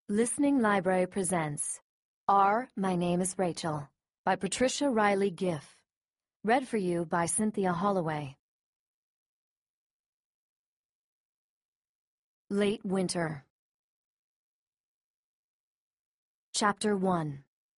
Listening Library presents My Name is Rachel by Patricia Riley Giff. Read for you by Cynthia Holloway. Late Winter. Chapter 1.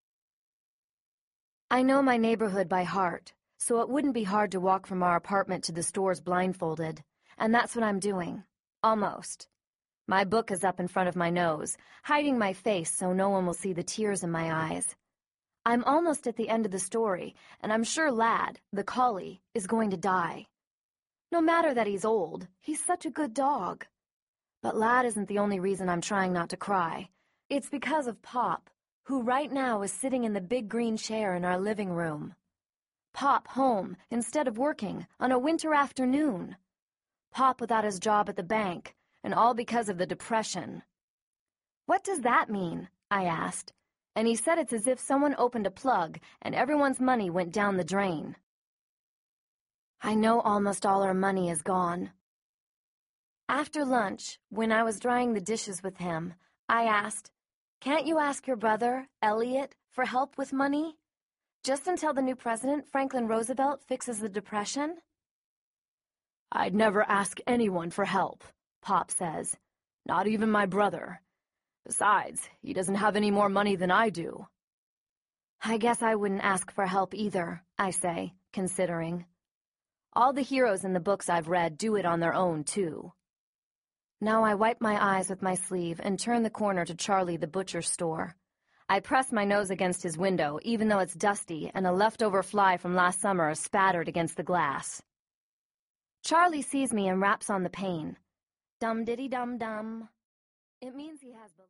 I know my neighborhood by heart, so it wouldn't be hard to walk from our apartment to the stores blindfolded, and that's what I'm doing. Almost. My book is up in front of my nose, hiding my face so no one will see the tears in my eyes. I'm almost at the end of the story, and I'm sure Lad, the collie, is going to die. No matter that he's old, he's such a good dog. But Lad isn't the only reason I'm trying not to cry. It's because of Pop, who right now is sitting in the big green chair in our living room. Pop home instead of working on a winter afternoon. Pop without his job at the bank, and all because of the Depression. What does that mean? I asked, and he said it's as if someone opened a plug and everyone's money went down the drain. I know almost all our money is gone. After lunch, when I was drying the dishes with him, I asked, "Can't you ask your brother, Elliot, for help with money? Just until the new president, Franklin Roosevelt, fixes the Depression?" "I'd never ask anyone for help," Pop says. "Not even my brother. Besides, he doesn't have any more money than I do." "I guess I wouldn't ask for help either," I say, considering. All the heroes in the books I've read do it on their own, too. Now I wipe my eyes with my sleeve and turn the corner to Charlie the butcher's store. I press my nose against his window, even though it's dusty and a leftover fly from last summer is spattered against the glass. Charlie sees me and raps on the pane. Dum-diddy-dum-dum. It means he has the...